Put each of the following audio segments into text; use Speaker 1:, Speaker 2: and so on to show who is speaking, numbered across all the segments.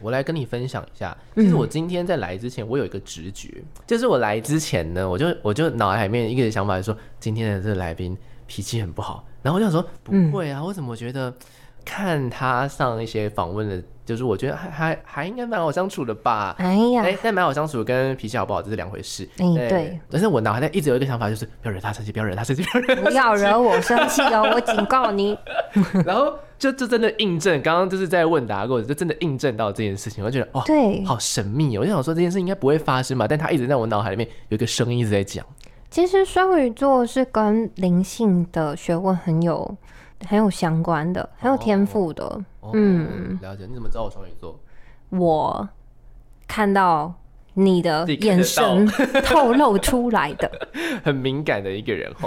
Speaker 1: 我来跟你分享一下。其实我今天在来之前，我有一个直觉，就是我来之前呢，我就脑海里面一个想法，就是说今天的这个来宾脾气很不好，然后我就想说不会啊，我怎么觉得看他上一些访问的，就是我觉得还应该蛮好相处的吧。
Speaker 2: 哎呀，
Speaker 1: 但蛮好相处跟脾气好不好这是两回事。
Speaker 2: 对。
Speaker 1: 但是我脑海里一直有一个想法，就是不要惹他生气，不要惹他生气，
Speaker 2: 不要惹我生气哦，我警告你。
Speaker 1: 然后就真的印证，刚刚就是在问答过程，就真的印证到这件事情，我就觉得
Speaker 2: 对，
Speaker 1: 好神秘哦。我就想说这件事应该不会发生嘛，但他一直在我脑海里面有一个声音一直在讲。
Speaker 2: 其实双鱼座是跟灵性的学问很有相关的，很有天赋的。
Speaker 1: 了解。你怎么知道我双鱼座？
Speaker 2: 我看到你的眼神透露出来的，
Speaker 1: 很敏感的一个人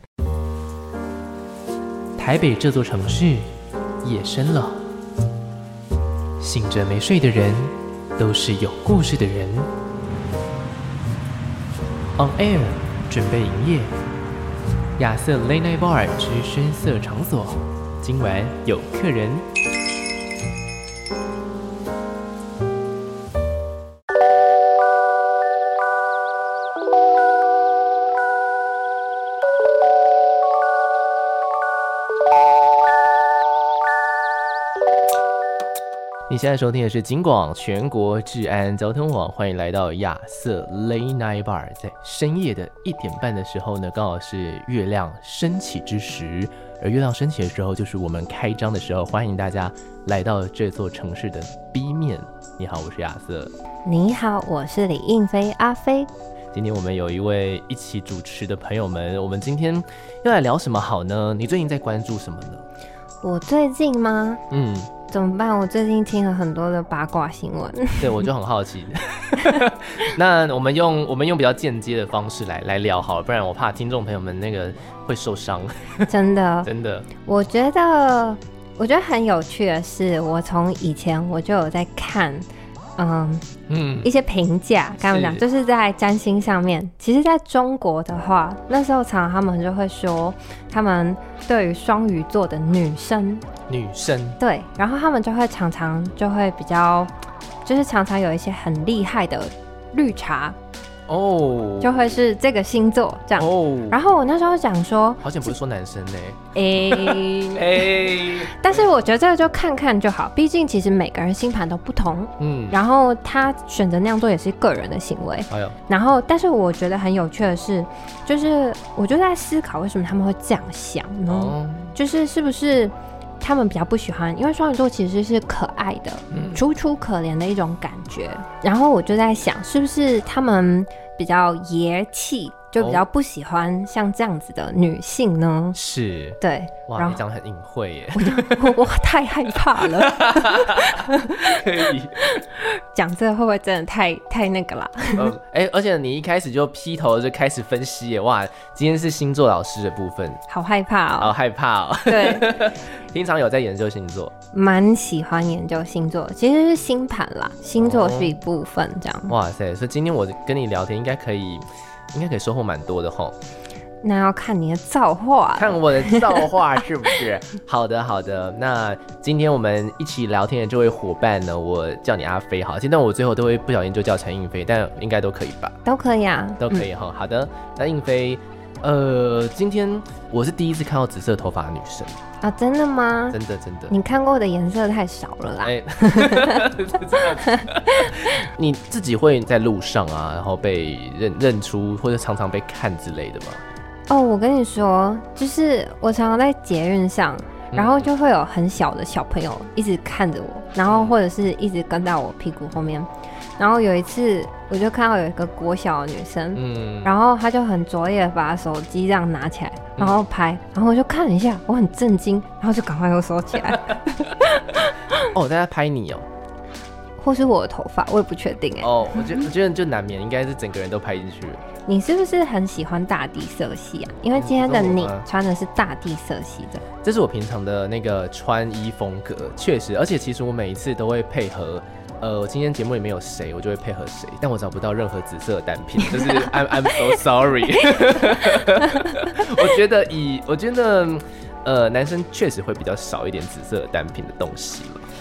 Speaker 1: 台北这座城市夜深了，醒着没睡的人都是有故事的人。On Air 准备营业，亚瑟 Late Night Bar 之深色场所，今晚有客人。你现在收听的是警广全国治安交通网，欢迎来到亚瑟 Late Night Bar。在深夜的1点半的时候呢，刚好是月亮升起之时，而月亮升起的时候就是我们开张的时候，欢迎大家来到这座城市的 B 面。你好，我是亚瑟。
Speaker 2: 你好，我是李映菲阿飞。
Speaker 1: 今天我们有一位一起主持的朋友们，我们今天要来聊什么好呢？你最近在关注什么呢？
Speaker 2: 我最近吗？怎么办？我最近听了很多的八卦新闻。
Speaker 1: 对，我就很好奇。那我们用比较间接的方式来聊好了，不然我怕听众朋友们那个会受伤。
Speaker 2: 真的，
Speaker 1: 真的。我
Speaker 2: 觉得很有趣的是，我从以前我就有在看。一些评价，刚刚讲就是在占星上面。其实在中国的话，那时候常常他们就会说，他们对于双鱼座的女生，对，然后他们就会常常就会比较，就是常常有一些很厉害的绿茶。就会是这个星座这样。然后我那时候讲说，
Speaker 1: 好像不是说男生呢。
Speaker 2: 但是我觉得这个就看看就好，毕竟其实每个人星盘都不同。然后他选择那样做也是个人的行为。然后，但是我觉得很有趣的是，就是我就在思考为什么他们会这样想呢？就是是不是他们比较不喜欢，因为双鱼座其实是可爱的，楚楚可怜的一种感觉。然后我就在想，是不是他们比较爷气，就比较不喜欢像这样子的女性呢？
Speaker 1: 是，
Speaker 2: 对。
Speaker 1: 哇，你讲得很隐晦耶。
Speaker 2: 我太害怕了。
Speaker 1: 可以
Speaker 2: 讲这个会不会真的太那个啦？
Speaker 1: 而且你一开始就劈头就开始分析耶，哇，今天是星座老师的部分，
Speaker 2: 好害怕哦，
Speaker 1: 好害怕哦。
Speaker 2: 对，
Speaker 1: 平常有在研究星座，
Speaker 2: 蛮喜欢研究星座，其实是星盘啦，星座是一部分这样。
Speaker 1: 哇塞，所以今天我跟你聊天应该可以收获蛮多的齁。
Speaker 2: 那要看你的造化，
Speaker 1: 看我的造化是不是？好的好的，那今天我们一起聊天的这位伙伴呢，我叫你阿飞好，现在我最后都会不小心就叫陈映菲，但应该都可以吧？
Speaker 2: 都可以啊，
Speaker 1: 都可以齁。好的，那映菲，今天我是第一次看到紫色头发的女生
Speaker 2: 啊，真的吗？
Speaker 1: 真的，
Speaker 2: 你看过的颜色太少了啦。
Speaker 1: 你自己会在路上啊，然后被认出或者常常被看之类的吗？
Speaker 2: 我跟你说，就是我常常在捷运上，然后就会有很小的小朋友一直看着我，然后或者是一直跟到我屁股后面。然后有一次，我就看到有一个国小的女生，然后她就很拙劣的把手机这样拿起来，然后拍，然后我就看了一下，我很震惊，然后就赶快又收起来。
Speaker 1: 大家拍你哦？
Speaker 2: 或是我的头发，我也不确定哎。
Speaker 1: 我觉得就难免应该是整个人都拍进去了。
Speaker 2: 你是不是很喜欢大地色系啊？因为今天的你穿的是大地色系的。
Speaker 1: 这是我平常的那个穿衣风格，确实，而且其实我每一次都会配合。今天节目里面有谁，我就会配合谁，但我找不到任何紫色的单品，就是 I'm so sorry。我觉得男生确实会比较少一点紫色的单品的东西了。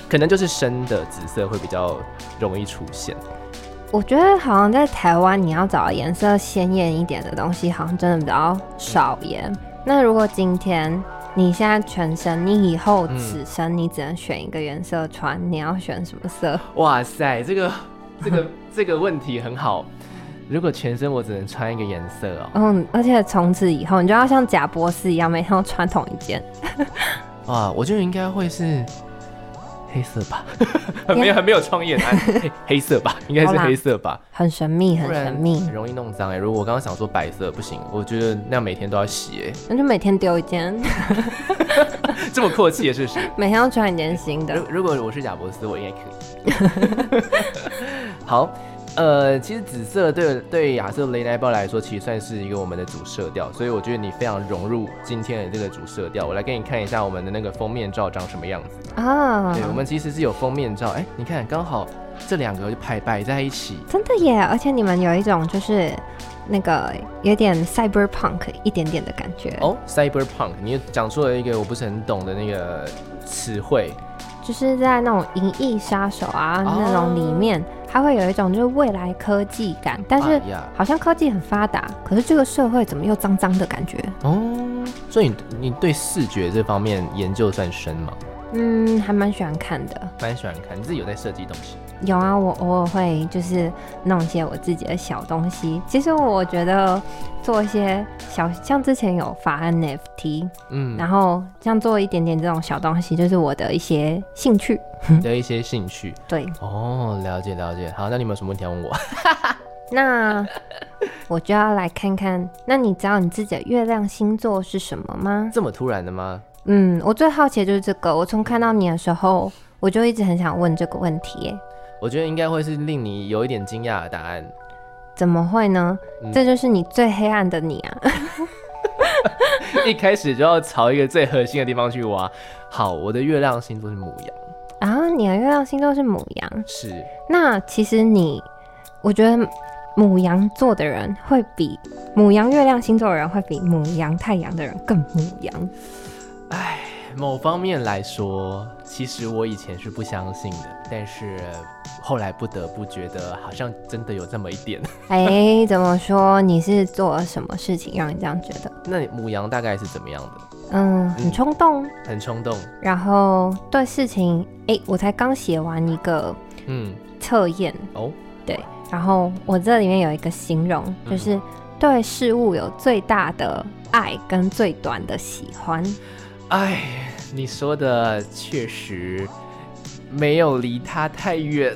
Speaker 1: 可能就是深的紫色会比较容易出现。
Speaker 2: 我觉得好像在台湾，你要找颜色鲜艳一点的东西，好像真的比较少耶。那如果今天你现在全身，你以后此生你只能选一个颜色穿，你要选什么色？
Speaker 1: 哇塞，这个问题很好。如果全身我只能穿一个颜色
Speaker 2: 而且从此以后你就要像贾博士一样，每天都穿同一件。
Speaker 1: 哇，我觉得应该会是黑色吧，很没有创意的答案，黑色吧，应该是黑色吧，
Speaker 2: 很神秘，很神秘，
Speaker 1: 很容易弄脏如果我刚刚想说白色不行，我觉得那样每天都要洗
Speaker 2: 那就每天丢一件，
Speaker 1: 这么阔气是不是？
Speaker 2: 每天要穿一件新的。
Speaker 1: 如果我是贾博士，我应该可以。好。其实紫色对亚瑟雷奈鲍来说，其实算是一个我们的主色调，所以我觉得你非常融入今天的这个主色调。我来给你看一下我们的那个封面照长什么样子啊？对，我们其实是有封面照，你看刚好这两个就摆在一起，
Speaker 2: 真的耶！而且你们有一种就是那个有点 cyberpunk 一点点的感觉
Speaker 1: cyberpunk， 你讲出了一个我不是很懂的那个词汇。
Speaker 2: 就是在那种银翼杀手那种里面，它会有一种就是未来科技感，但是好像科技很发达，可是这个社会怎么又脏脏的感觉
Speaker 1: 所以你对视觉这方面研究算深吗？
Speaker 2: 还蛮喜欢看的。
Speaker 1: 蛮喜欢看，你自己有在设计东西？
Speaker 2: 有啊，我偶尔会就是弄一些我自己的小东西。其实我觉得做一些像之前有发 NFT，然后像做一点点这种小东西，就是我的一些兴趣。
Speaker 1: 的一些兴趣。
Speaker 2: 对。
Speaker 1: 了解。好，那你有没有什么问题要问我？
Speaker 2: 那我就要来看看，那你知道你自己的月亮星座是什么吗？
Speaker 1: 这么突然的吗？
Speaker 2: 我最好奇的就是这个。我从看到你的时候，我就一直很想问这个问题耶。
Speaker 1: 我觉得应该会是令你有一点惊讶的答案。
Speaker 2: 怎么会呢？这就是你最黑暗的你啊！
Speaker 1: 一开始就要朝一个最核心的地方去挖。好，我的月亮星座是牡羊。
Speaker 2: 你的月亮星座是牡羊。
Speaker 1: 是。那
Speaker 2: 其实我觉得牡羊座的人会比牡羊月亮星座的人会比牡羊太阳的人更牡羊。
Speaker 1: 某方面来说，其实我以前是不相信的，但是后来不得不觉得好像真的有这么一点。
Speaker 2: 怎么说？你是做了什么事情让你这样觉得？
Speaker 1: 那牡羊大概是怎么样的？
Speaker 2: 很冲动，
Speaker 1: 很冲动。
Speaker 2: 然后对事情，我才刚写完一个测验对，然后我这里面有一个形容，就是对事物有最大的爱跟最短的喜欢。
Speaker 1: 你说的确实没有离他太远。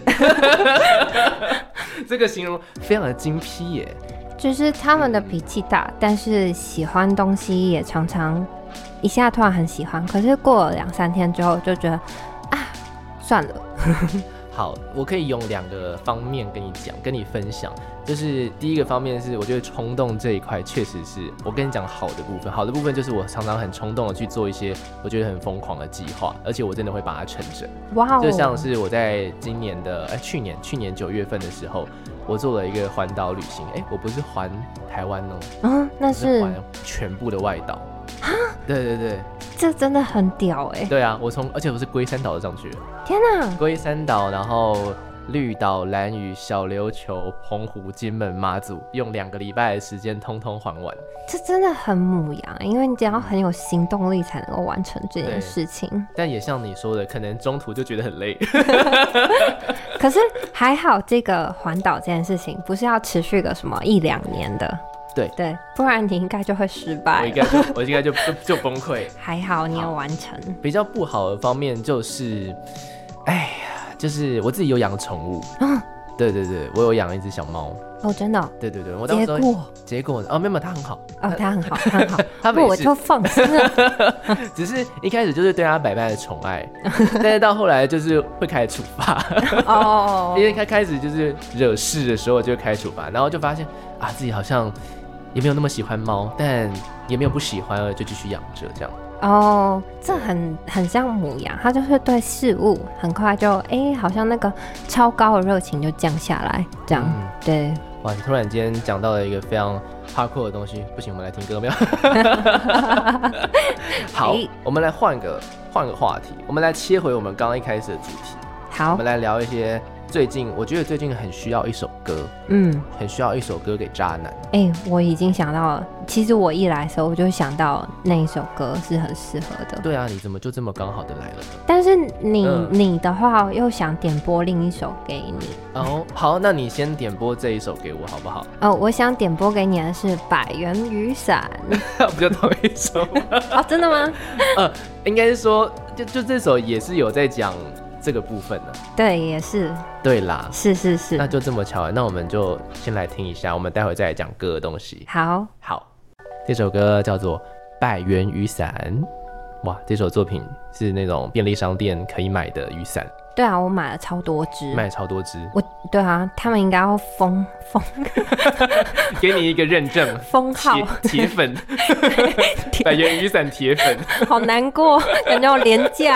Speaker 1: 这个形容非常的精辟耶。
Speaker 2: 就是他们的脾气大，但是喜欢东西也常常一下突然很喜欢，可是过了2-3天之后就觉得算了。
Speaker 1: 好，我可以用2个方面跟你分享。就是第一个方面是，我觉得冲动这一块确实是我跟你讲好的部分。好的部分就是我常常很冲动的去做一些我觉得很疯狂的计划，而且我真的会把它成真。
Speaker 2: 哇！
Speaker 1: 就像是我在今年的去年9月份的时候，我做了一个环岛旅行。我不是环台湾
Speaker 2: 那是
Speaker 1: 环全部的外岛。对，
Speaker 2: 这真的很屌
Speaker 1: 对啊，而且我是龟山岛上去的。
Speaker 2: 天哪！
Speaker 1: 龟山岛，然后绿岛、兰屿、小琉球、澎湖、金门、马祖，用2个礼拜的时间通通还完。
Speaker 2: 这真的很牡羊，因为你只要很有行动力才能够完成这件事情。
Speaker 1: 但也像你说的，可能中途就觉得很累。
Speaker 2: 可是还好，这个环岛这件事情不是要持续个什么1-2年的。对，不然你应该就会失败。
Speaker 1: 我应该就崩溃。
Speaker 2: 还好你有完成。
Speaker 1: 比较不好的方面就是，就是我自己有养宠物。对，我有养一只小猫。真的？对，我当时结果没有，它很好。
Speaker 2: 它很好，它很好。我就放心
Speaker 1: 了。只是一开始就是对它百般的宠爱，但是到后来就是会开始处罚。因为开始就是惹事的时候就会开始处罚，然后就发现自己好像也没有那么喜欢猫，但也没有不喜欢，就继续养着这样。
Speaker 2: 这很像牡羊，它就是对事物很快就好像那个超高的热情就降下来，这样。对。
Speaker 1: 哇，你突然间讲到了一个非常 hardcore 的东西，不行，我们来听歌没有？好，我们来换个话题，我们来切回我们刚刚一开始的主题。
Speaker 2: 好，
Speaker 1: 我们来聊一些我觉得最近很需要一首歌，很需要一首歌给渣男。
Speaker 2: 我已经想到了，其实我一来的时候我就想到那一首歌是很适合的。
Speaker 1: 对啊，你怎么就这么刚好的来了呢？
Speaker 2: 但是你的话又想点播另一首给你。
Speaker 1: 好，那你先点播这一首给我好不好？
Speaker 2: 我想点播给你的是《百元雨伞》。
Speaker 1: 不就同一首吗？
Speaker 2: 真的吗？
Speaker 1: 应该是说，就这首也是有在讲这个部分的。
Speaker 2: 对，也是。
Speaker 1: 对啦，
Speaker 2: 是，
Speaker 1: 那就这么巧，那我们就先来听一下，我们待会再来讲歌的东西。
Speaker 2: 好，
Speaker 1: 这首歌叫做《百元雨伞》。哇，这首作品是那种便利商店可以买的雨伞。
Speaker 2: 对啊，我买了超多支。
Speaker 1: 买了超多支。
Speaker 2: 对啊，他们应该要封
Speaker 1: 给你一个认证，
Speaker 2: 封号
Speaker 1: 铁粉，百元雨伞铁粉。
Speaker 2: 好难过，感觉我廉价。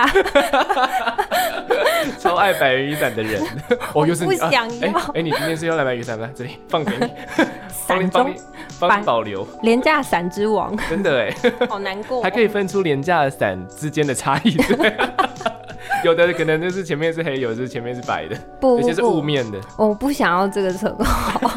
Speaker 1: 超爱百元雨伞的人，
Speaker 2: 又是你不想要。
Speaker 1: 你今天是要来买雨伞吗？这里放给你，帮你保留。
Speaker 2: 廉价伞之王，
Speaker 1: 真的
Speaker 2: 好难过。
Speaker 1: 还可以分出廉价的伞之间的差异。有的可能就是前面是黑，有的是前面是白的，有些是雾面的。
Speaker 2: 我不想要这个车号。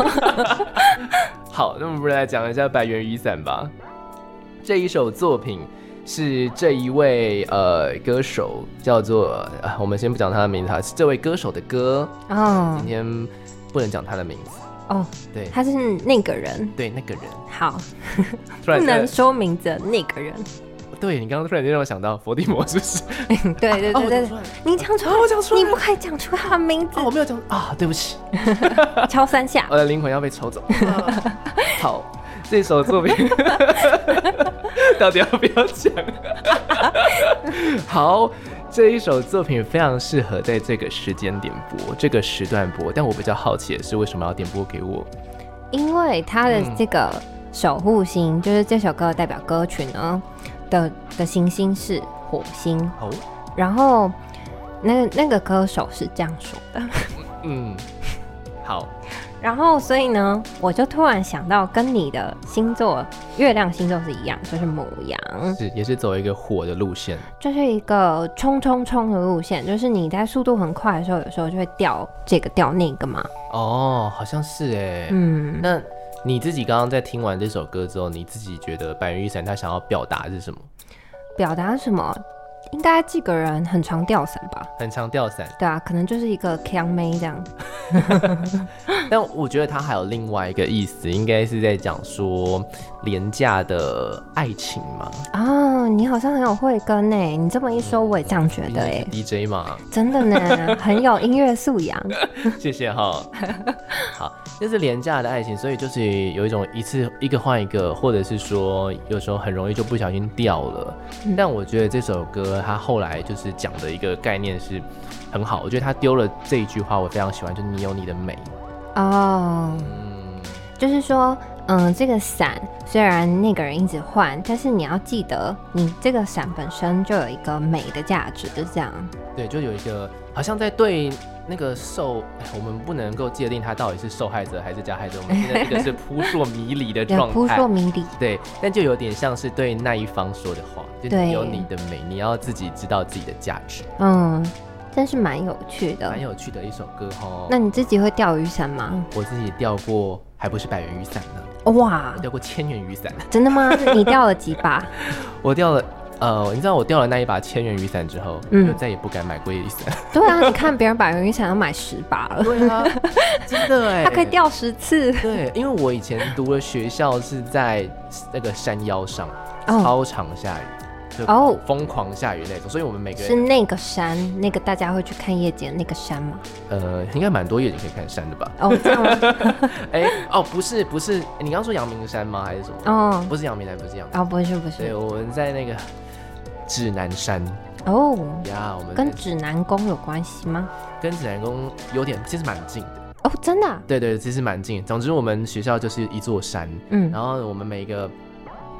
Speaker 1: 好，那我们来讲一下百元雨伞吧。这一首作品是这一位歌手叫做我们先不讲他的名字，是这位歌手的歌。今天不能讲他的名字。
Speaker 2: 对，他是那个人。
Speaker 1: 对，那个人。
Speaker 2: 好，不能说名字的那个人。
Speaker 1: 对，你刚刚突然间让我想到伏地魔，是不是？
Speaker 2: 对，你讲出来，
Speaker 1: 我讲出来，
Speaker 2: 你不可以讲出他的名字。
Speaker 1: 我没有讲对不起。
Speaker 2: 敲3下，
Speaker 1: 我的灵魂要被抽走。好，这首作品到底要不要讲？好，这一首作品非常适合在这个时间点播，这个时段播。但我比较好奇的是，为什么要点播给我？
Speaker 2: 因为他的这个守护星，就是这首歌的代表歌曲呢的行星是火星。然后那个歌手是这样说的。好。然后所以呢，我就突然想到，跟你的星座月亮星座是一样，就是牡羊，
Speaker 1: 也是走一个火的路线，
Speaker 2: 就是一个冲的路线，就是你在速度很快的时候，有时候就会掉这个掉那个嘛。
Speaker 1: 好像是那你自己刚刚在听完这首歌之后，你自己觉得百元雨伞他想要表达的是什么？
Speaker 2: 表达什么？应该这个人很常吊伞吧？
Speaker 1: 很常吊伞。
Speaker 2: 对啊，可能就是一个强妹这样。
Speaker 1: 但我觉得他还有另外一个意思，应该是在讲说廉价的爱情嘛。
Speaker 2: 你好像很有慧根耶，你这么一说，我也这样觉得耶。
Speaker 1: DJ 嘛，
Speaker 2: 真的呢，很有音乐素养。
Speaker 1: 谢谢哈。好，就是廉价的爱情，所以就是有一种一个换一个，或者是说有时候很容易就不小心掉了。但我觉得这首歌他后来就是讲的一个概念是很好，我觉得他丢了这一句话，我非常喜欢，就是你有你的美。
Speaker 2: 就是说，这个伞虽然那个人一直换，但是你要记得，你这个伞本身就有一个美的价值，就是这样。对，
Speaker 1: 就有一个好像在对那个我们不能够界定他到底是受害者还是加害者，我们现在这个是扑朔迷离的状态。
Speaker 2: 扑朔迷离。
Speaker 1: 对，但就有点像是对那一方说的话，就你有你的美，你要自己知道自己的价值。
Speaker 2: 真是蛮有趣的，
Speaker 1: 蛮有趣的一首歌齁。
Speaker 2: 那你自己会钓雨伞吗？
Speaker 1: 我自己钓过，还不是百元雨伞
Speaker 2: 呢。哇，
Speaker 1: 我钓过1000元雨伞。
Speaker 2: 真的吗？你钓了几把？
Speaker 1: 我钓了，你知道我钓了那一把1000元雨伞之后，就再也不敢买贵雨伞。
Speaker 2: 对啊，你看别人百元雨伞要买10把了。
Speaker 1: 对啊，真的
Speaker 2: 他可以钓10次。
Speaker 1: 对，因为我以前读的学校是在那个山腰上，超常下雨。疯狂下雨那种，所以我们每个人
Speaker 2: 是那个山，那个大家会去看夜景的那个山吗？
Speaker 1: 应该蛮多夜景可以看山的吧？
Speaker 2: 这样吗？
Speaker 1: 不是，你刚刚说阳明山吗？还是什么？不是阳明山，不是阳明山。
Speaker 2: 不是。
Speaker 1: 对，我们在那个指南山。
Speaker 2: 我
Speaker 1: 们
Speaker 2: 跟指南宫有关系吗？
Speaker 1: 跟指南宫有点，其实蛮近的。
Speaker 2: 真的对，
Speaker 1: 其实蛮近。总之，我们学校就是一座山，然后我们每一个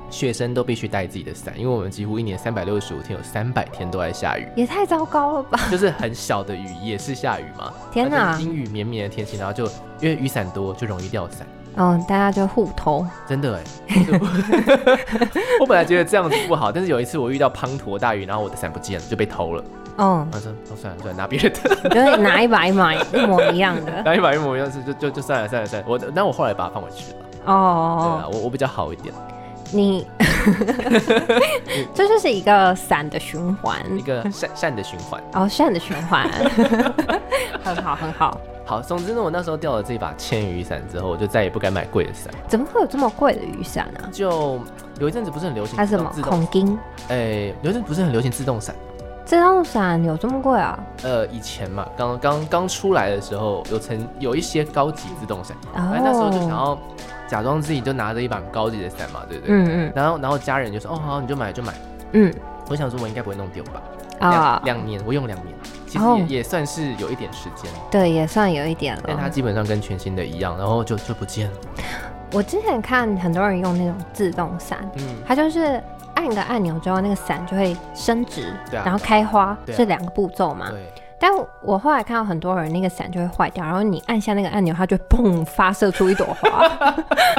Speaker 1: 学生都必须带自己的伞，因为我们几乎一年365天有300天都在下雨，
Speaker 2: 也太糟糕了吧？
Speaker 1: 就是很小的雨也是下雨嘛。
Speaker 2: 天哪！
Speaker 1: 阴雨绵绵的天气，然后就因为雨伞多，就容易掉伞。
Speaker 2: 大家就互偷。真的
Speaker 1: 我本来觉得这样子不好，但是有一次我遇到滂沱大雨，然后我的伞不见了，就被偷了。我说算了，拿别人的。
Speaker 2: 就是拿一把一模一样的，
Speaker 1: 拿一把一模一样是就算了。但我后来把它放回去了。对啊，我比较好一点。
Speaker 2: 你这就是一个伞的循环，
Speaker 1: 一个善的循环。
Speaker 2: 善的循环，很好很好。
Speaker 1: 好，总之呢，我那时候掉了这把铅雨伞之后，我就再也不敢买贵的伞。
Speaker 2: 怎么会有这么贵的雨伞啊？
Speaker 1: 就有一阵子不是很流行
Speaker 2: 它是什么孔钉？
Speaker 1: 有一阵子不是很流行自动伞。
Speaker 2: 自动伞有这么贵啊？
Speaker 1: 以前嘛，刚出来的时候，有一些高级自动伞，那时候就想要假装自己就拿着一把很高级的伞嘛，对不对？然后家人就说好，你就买。我想说我应该不会弄丢吧。2年，我用2年，其实也算是有一点时间。
Speaker 2: 对，也算有一点了。
Speaker 1: 但它基本上跟全新的一样，然后就不见了。
Speaker 2: 我之前看很多人用那种自动伞，它就是按个按钮之后，那个伞就会伸直，然后开花，是2个步骤嘛。对。但我后来看到很多人那个伞就会坏掉，然后你按下那个按钮，它就砰发射出一朵花。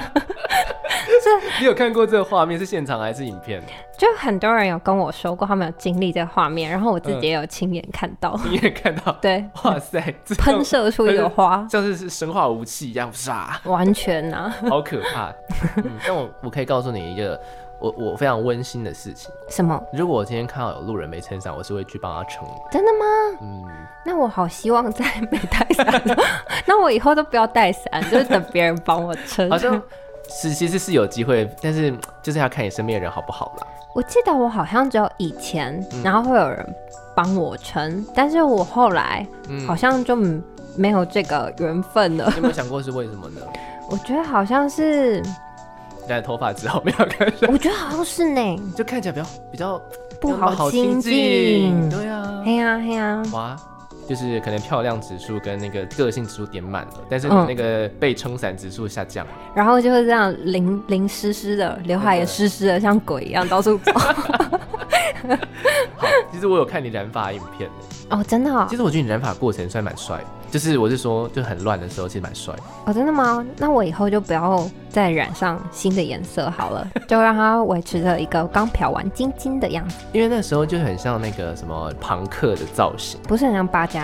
Speaker 1: 你有看过这个画面是现场还是影片？
Speaker 2: 就很多人有跟我说过他们有经历这个画面，然后我自己也有亲眼看到。
Speaker 1: 亲眼看到？
Speaker 2: 对。
Speaker 1: 哇塞，
Speaker 2: 喷射出一朵花，
Speaker 1: 像是生化武器一样，
Speaker 2: 完全啊，
Speaker 1: 好可怕。但我可以告诉你一个我非常温馨的事情。
Speaker 2: 什么？
Speaker 1: 如果我今天看到有路人没撑伞，我是会去帮他撑。
Speaker 2: 真的吗？那我好希望再没带伞。那我以后都不要带伞，就是等别人帮我撑。
Speaker 1: 好像其实是有机会，但是就是要看你身边的人好不好啦。
Speaker 2: 我记得我好像只有以前，然后会有人帮我撑，但是我后来好像就没有这个缘分了。
Speaker 1: 你有没有想过是为什么呢？
Speaker 2: 我觉得好像是
Speaker 1: 染头发之后没有看起来，
Speaker 2: 我觉得好像是呢，
Speaker 1: 就看起来比较
Speaker 2: 不好亲近。
Speaker 1: 对啊，
Speaker 2: 嘿呀，
Speaker 1: 哇。就是可能漂亮指数跟那个个性指数点满了，但是你那个被撑伞指数下降，
Speaker 2: 然后就是这样淋湿湿的，刘海也湿湿的，像鬼一样到处走。
Speaker 1: 好，其实我有看你染发影片
Speaker 2: 真的。
Speaker 1: 其实我觉得你染发过程算蛮帅的，就是我是说就很乱的时候其实蛮帅。
Speaker 2: 真的吗？那我以后就不要再染上新的颜色好了，就让它维持着一个刚漂完金金的样子。
Speaker 1: 因为那时候就很像那个什么朋克的造型，
Speaker 2: 不是很像8+9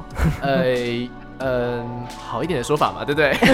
Speaker 1: 好一点的说法嘛，对不对？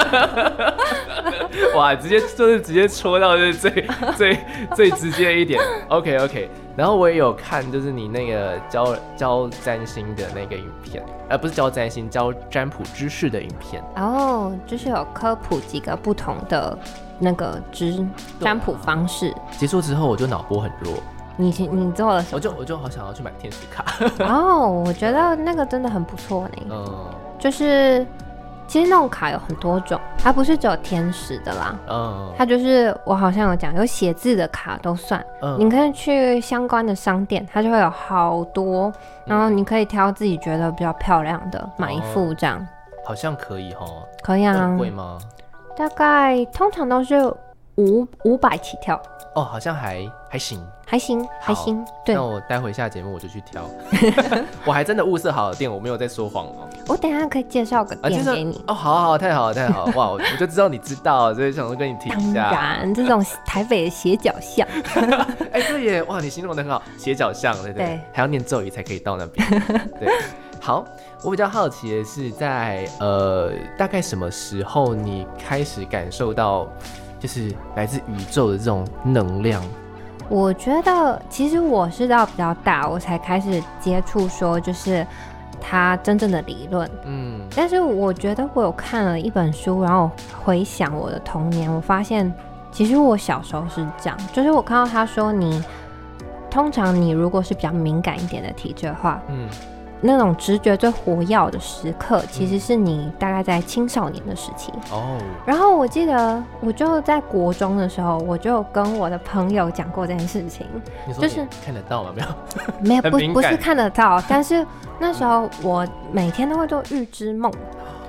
Speaker 1: 哇，直接戳到就是最直接一点。OK， 然后我也有看，就是你那个教占星的那个影片，不是教占星，教占卜知识的影片。
Speaker 2: 就是有科普几个不同的那个占卜方式。
Speaker 1: 结束之后我就脑波很弱。
Speaker 2: 你做了什么？
Speaker 1: 我就好想要去买天使卡。
Speaker 2: 我觉得那个真的很不错呢。就是其实那种卡有很多种，它不是只有天使的啦。它就是我好像有讲，有写字的卡都算。你可以去相关的商店，它就会有好多，然后你可以挑自己觉得比较漂亮的，买一副这样。
Speaker 1: 好像可以齁。
Speaker 2: 可以啊。
Speaker 1: 很贵吗？
Speaker 2: 大概通常都是500起跳。
Speaker 1: 好像还行。
Speaker 2: 对，
Speaker 1: 那我待会下节目我就去挑。我还真的物色好了店，我没有在说谎哦。
Speaker 2: 我等一下可以介绍个店给你。
Speaker 1: 好，太好了！哇，我就知道你知道，所以想说跟你提一下。
Speaker 2: 当然，这种台北的斜角巷。
Speaker 1: 对耶，哇，你形容得很好，斜角巷，对，还要念咒语才可以到那边。对，好，我比较好奇的是在大概什么时候你开始感受到就是来自宇宙的这种能量？
Speaker 2: 我觉得其实我是到比较大我才开始接触说就是它真正的理论。但是我觉得我有看了一本书，然后回想我的童年，我发现其实我小时候是这样，就是我看到他说通常你如果是比较敏感一点的体质的话，那种直觉最活跃的时刻其实是你大概在青少年的时期。然后我记得我就在国中的时候，我就跟我的朋友讲过这件事情。
Speaker 1: 你说就是看得到吗？
Speaker 2: 没有不是看得到，但是那时候我每天都会做预知梦。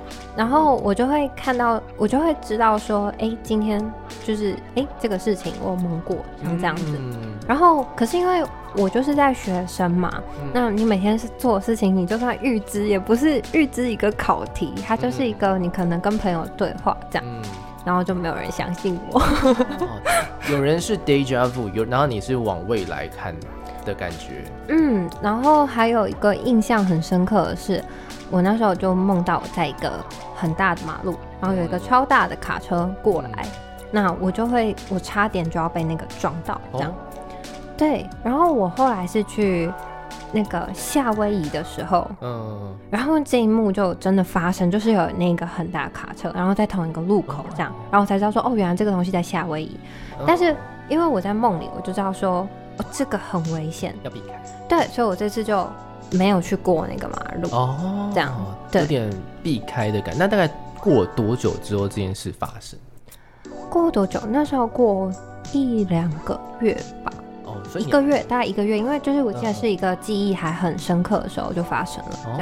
Speaker 2: 然后我就会看到，我就会知道说，今天就是这个事情我有梦过，像这样子。然后可是因为我就是在学生嘛，那你每天是做的事情，你就算预知，也不是预知一个考题，它就是一个你可能跟朋友对话这样。然后就没有人相信我。
Speaker 1: 有人是 déjà vu， 然后你是往未来看的感觉。
Speaker 2: 然后还有一个印象很深刻的是，我那时候就梦到我在一个很大的马路，然后有一个超大的卡车过来，那我差点就要被那个撞到这样。对，然后我后来是去那个夏威夷的时候，然后这一幕就真的发生，就是有那个很大的卡车，然后在同一个路口这样，然后我才知道说，原来这个东西在夏威夷。但是因为我在梦里，我就知道说，这个很危险，
Speaker 1: 要避开。
Speaker 2: 对，所以我这次就没有去过那个马路。这样，对，有点
Speaker 1: 避开的感觉。那大概过多久之后这件事发生？
Speaker 2: 过多久？那时候过1-2个月吧。1个月，大概1个月，因为就是我记得是一个记忆还很深刻的时候就发生了。这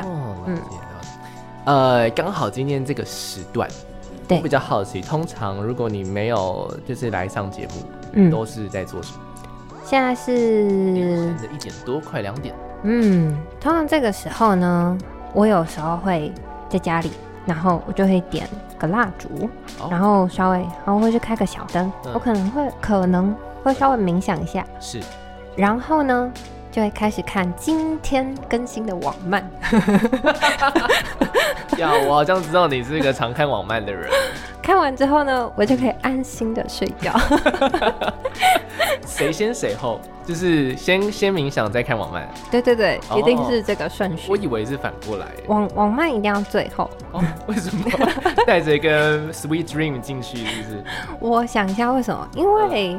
Speaker 1: 样，刚好今天这个时段，我比较好奇，通常如果你没有就是来上节目，都是在做什么？
Speaker 2: 现在是
Speaker 1: 1点多，快2点。
Speaker 2: 通常这个时候呢，我有时候会在家里，然后我就会点个蜡烛，然后会去开个小灯，我可能会稍微冥想一下，
Speaker 1: 是，
Speaker 2: 然后呢，就会开始看今天更新的网漫。
Speaker 1: 我好像知道你是一个常看网漫的人。
Speaker 2: 看完之后呢，我就可以安心的睡觉。
Speaker 1: 谁先谁后？就是先冥想再看网漫。
Speaker 2: 对，一定是这个顺序。
Speaker 1: 我以为是反过来。
Speaker 2: 网漫一定要最后。
Speaker 1: 为什么？带着一个 sweet dream 进去，是不是？
Speaker 2: 我想一下为什么？因为。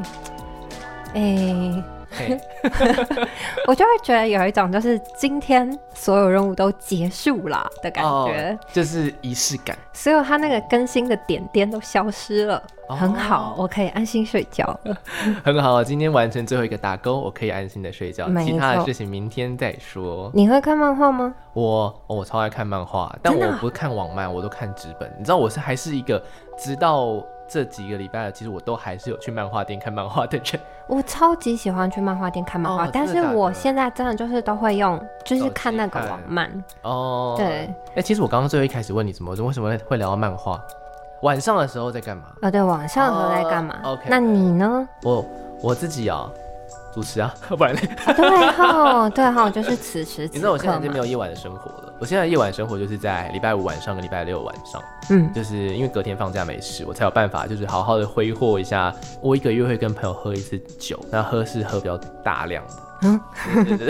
Speaker 2: 我就会觉得有一种就是今天所有任务都结束了的感觉，
Speaker 1: 就是仪式感，
Speaker 2: 所有它那个更新的点点都消失了，很好，我可以安心睡觉了。
Speaker 1: 很好，今天完成最后一个打勾，我可以安心的睡觉，其他的事情明天再说。
Speaker 2: 你会看漫画吗？
Speaker 1: 我超爱看漫画，但我不看网漫，我都看纸本。你知道我还是一个直到这几个礼拜了，其实我都还是有去漫画店看漫画的人。
Speaker 2: 我超级喜欢去漫画店看漫画，但是我现在真的就是都会用，就是看那个网漫。对。
Speaker 1: 其实我刚刚最后一开始问你为什么会聊到漫画？晚上的时候在干嘛？
Speaker 2: 对，晚上的时候在干嘛？OK。那你呢？
Speaker 1: 我自己主持啊，不然
Speaker 2: 对，就是此时此刻。
Speaker 1: 你知道我现在已经没有夜晚的生活了。我现在夜晚生活就是在礼拜5晚上跟礼拜6晚上，就是因为隔天放假没事，我才有办法就是好好的挥霍一下。我1个月会跟朋友喝1次酒，那是喝比较大量的。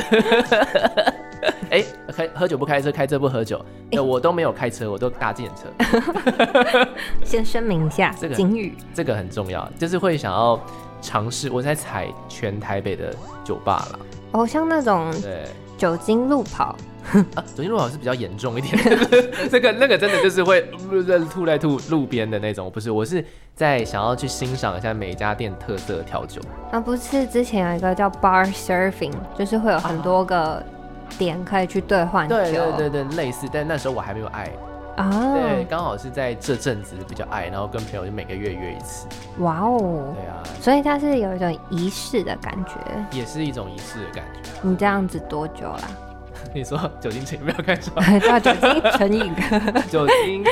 Speaker 1: 喝酒不开车，开车不喝酒。我都没有开车，我都搭计程车。
Speaker 2: 先声明一下，这个警语，
Speaker 1: 这个很重要，就是会想要尝试。我在踩全台北的酒吧啦。
Speaker 2: 像那种酒精路跑。
Speaker 1: 酒精路跑是比较严重一点。那个真的就是会吐在路边的那种，不是，我是在想要去欣赏一下每一家店特色的调酒。
Speaker 2: 不是之前有一个叫 bar surfing， 就是会有很多个点可以去兑换酒。
Speaker 1: 对，类似，但那时候我还没有爱。对，刚好是在这阵子比较爱，然后跟朋友就每个月约1次。
Speaker 2: 哇哦！
Speaker 1: 对啊，
Speaker 2: 所以它是有一种仪式的感觉，
Speaker 1: 也是一种仪式的感觉。
Speaker 2: 你这样子多久啦？
Speaker 1: 你说酒精成瘾不要开玩
Speaker 2: 笑。酒精成瘾。
Speaker 1: 酒精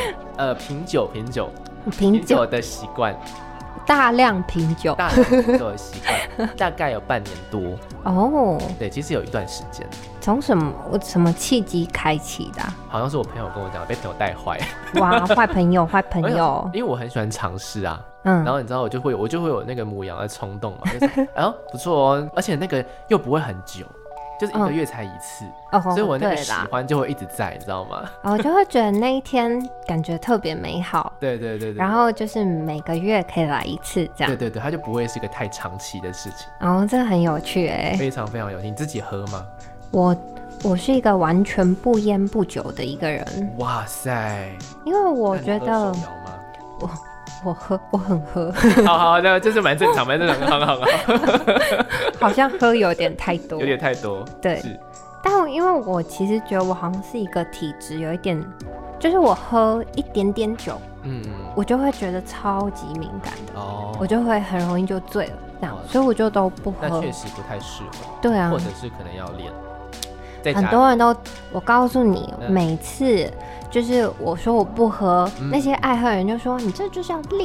Speaker 1: 品酒的习惯。
Speaker 2: 大量品酒
Speaker 1: 的习惯，大概有半年多。对，其实有一段时间。
Speaker 2: 从什么契机开启的？
Speaker 1: 好像是我朋友跟我讲，被朋友带坏。
Speaker 2: 哇，坏朋友。
Speaker 1: 因为我很喜欢尝试啊，然后你知道我就会有那个母羊的冲动嘛，就是不错哦，而且那个又不会很久。就是1个月才1次，所以我那个喜欢就会一直在，你知道吗？
Speaker 2: 我就会觉得那一天感觉特别美好。
Speaker 1: 对。
Speaker 2: 然后就是每个月可以来1次这样。
Speaker 1: 对，它就不会是一个太长期的事情。
Speaker 2: 这个很有趣
Speaker 1: 非常非常有趣。你自己喝吗？
Speaker 2: 我是一个完全不烟不酒的一个人。
Speaker 1: 哇塞！
Speaker 2: 因为我觉得我很喝。
Speaker 1: 好，那就是蛮正常，好。
Speaker 2: 好像喝有点太多。
Speaker 1: 有点太多。
Speaker 2: 对。但因为我其实觉得我好像是一个体质有一点就是我喝一点点酒，我就会觉得超级敏感的，我就会很容易就醉了，这样，所以我就都不喝。
Speaker 1: 那确实不太适合。
Speaker 2: 对啊，
Speaker 1: 或者是可能要练。
Speaker 2: 很多人都，我告诉你，每次就是我说我不喝，那些爱喝的人就说你这就是要练。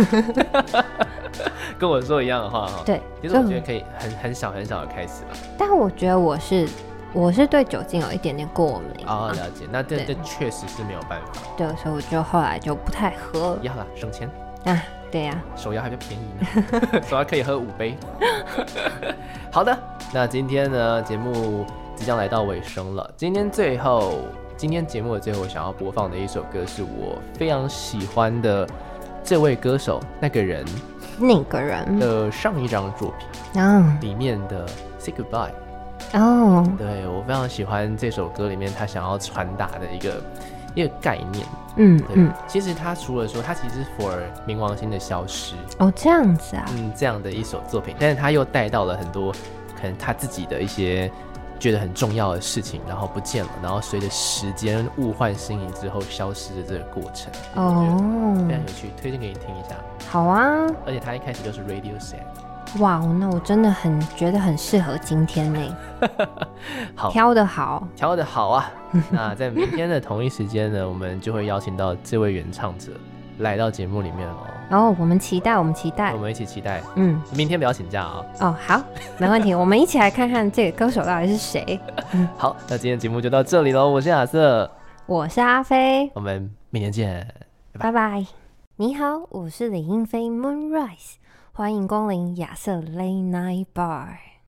Speaker 1: 跟我说一样的话哈。
Speaker 2: 对，
Speaker 1: 其实我觉得可以很小的开始了。
Speaker 2: 但我觉得我是对酒精有一点点过敏。
Speaker 1: 了解，那这确实是没有办法。
Speaker 2: 对，所以我就后来就不太喝。
Speaker 1: 要啦，省钱
Speaker 2: 啊。对呀，
Speaker 1: 手摇还比较便宜呢，手摇可以喝5杯。好的，那今天呢，节目即将来到尾声了。今天节目的最后，我想要播放的一首歌是我非常喜欢的这位歌手那个人的上一张作品里面的 Say Goodbye。对，我非常喜欢这首歌里面他想要传达的一个概念。其实他除了说他其实是 for 冥王星的消失
Speaker 2: 这样子啊，
Speaker 1: 这样的一首作品，但是他又带到了很多可能他自己的一些觉得很重要的事情，然后不见了，然后随着时间物换星移之后消失的这个过程，非常有趣，推荐给你听一下。
Speaker 2: 好啊，
Speaker 1: 而且他一开始就是 Radiohead。
Speaker 2: 哇，那我真的觉得很适合今天呢。
Speaker 1: 好，
Speaker 2: 挑得好
Speaker 1: 啊。那在明天的同一时间呢，我们就会邀请到这位原唱者来到节目里面哦。我们期待，我们一起期待。明天不要请假啊。
Speaker 2: 好，没问题。我们一起来看看这个歌手到底是谁。
Speaker 1: 好，那今天节目就到这里咯。我是亚瑟，
Speaker 2: 我是阿飞，
Speaker 1: 我们明天见，
Speaker 2: 拜拜。你好，我是李英飞 Moonrise。欢迎光临亚瑟 Late Night Bar。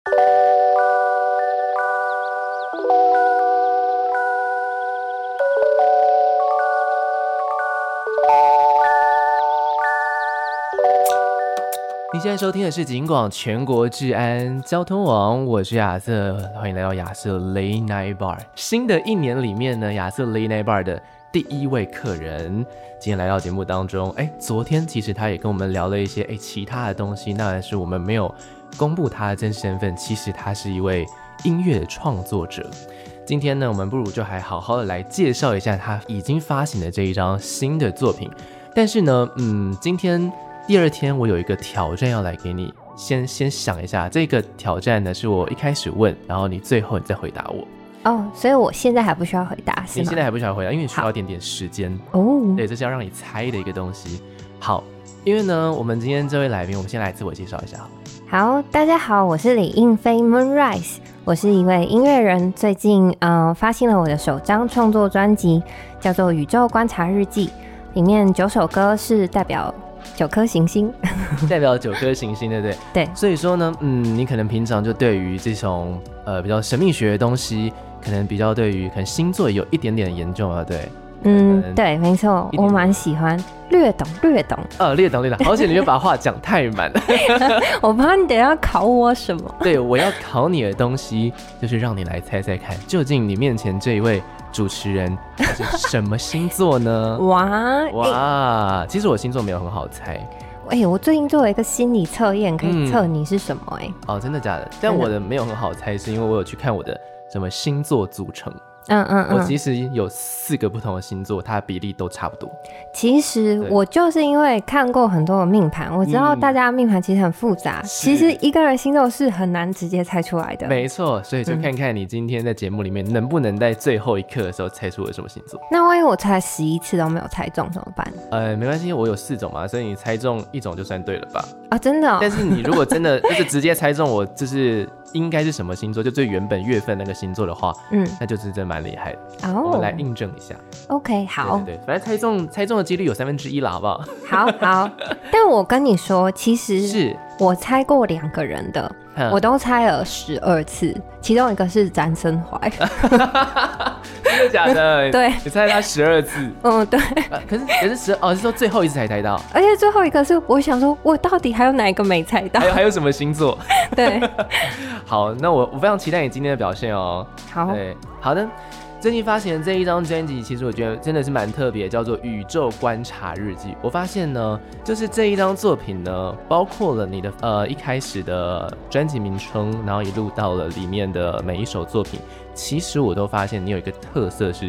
Speaker 1: 你现在收听的是警广全国治安交通网，我是亚瑟，欢迎来到亚瑟 Late Night Bar。新的一年里面呢，亚瑟 Late Night Bar 的第一位客人今天来到节目当中，昨天其实他也跟我们聊了一些其他的东西，那是我们没有公布他的真实身份，其实他是一位音乐的创作者。今天呢，我们不如就还好好的来介绍一下他已经发行的这一张新的作品。但是呢，今天第二天我有一个挑战要来给你，先想一下，这个挑战呢是我一开始问，然后最后你再回答我。
Speaker 2: 所以我现在还不需要回答是吗？
Speaker 1: 你现在还不需要回答，因为你需要一点点时间对，这是要让你猜的一个东西。好，因为呢，我们今天这位来宾，我们先来自我介绍一下。
Speaker 2: 好，大家好，我是李映飞 Moonrise， 我是一位音乐人，最近发行了我的首张创作专辑，叫做《宇宙观察日记》，里面9首歌是代表9颗行星，
Speaker 1: 代表9颗行星，对不对？
Speaker 2: 对。
Speaker 1: 所以说呢，你可能平常就对于这种比较神秘学的东西，可能比较对于可能星座有一点点研究啊，对。
Speaker 2: 对，没错，我蛮喜欢，略懂。略懂。好险你就把话讲太满。
Speaker 1: 我
Speaker 2: 怕你等一下考我什么？
Speaker 1: 对，我要考你的东西就是让你来猜猜看，究竟你面前这一位主持人是什么星座呢？哇，其实我星座没有很好猜。
Speaker 2: 我最近做了一个心理测验，可以测你是什么
Speaker 1: 真的假的？但我的没有很好猜，是因为我有去看我的什么星座组成。我其实有4个不同的星座，它的比例都差不多。
Speaker 2: 其实我就是因为看过很多的命盘，我知道大家的命盘其实很复杂，其实一个人星座是很难直接猜出来的。
Speaker 1: 没错，所以就看看你今天在节目里面能不能在最后一刻的时候猜出了什么星座。
Speaker 2: 那万一我猜11次都没有猜中怎么办？
Speaker 1: 没关系，我有4种嘛，所以你猜中1种就算对了吧？
Speaker 2: 真的
Speaker 1: 但是你如果真的就是直接猜中我就是应该是什么星座，就最原本月份那个星座的话，那就是真蛮厉害的。我们来印证一下。
Speaker 2: OK， 好，
Speaker 1: 对，反正猜中的几率有1/3了，好不好？
Speaker 2: 好。但我跟你说，其实是我猜过2个人的，我都猜了12次，其中一个是詹森怀。
Speaker 1: 真的假的？
Speaker 2: 对，
Speaker 1: 你猜他12次。
Speaker 2: 对。
Speaker 1: 可是是说最后一次才猜到，
Speaker 2: 而且最后一个是我想说，我到底还有哪一个没猜到？
Speaker 1: 还有什么星座？
Speaker 2: 对。
Speaker 1: 好，那我非常期待你今天的表现哦。好的。最近发行的这一张专辑，其实我觉得真的是蛮特别，叫做《宇宙观察日记》。我发现呢，就是这一张作品呢，包括了你的一开始的专辑名称，然后一路到了里面的每一首作品，其实我都发现你有一个特色是，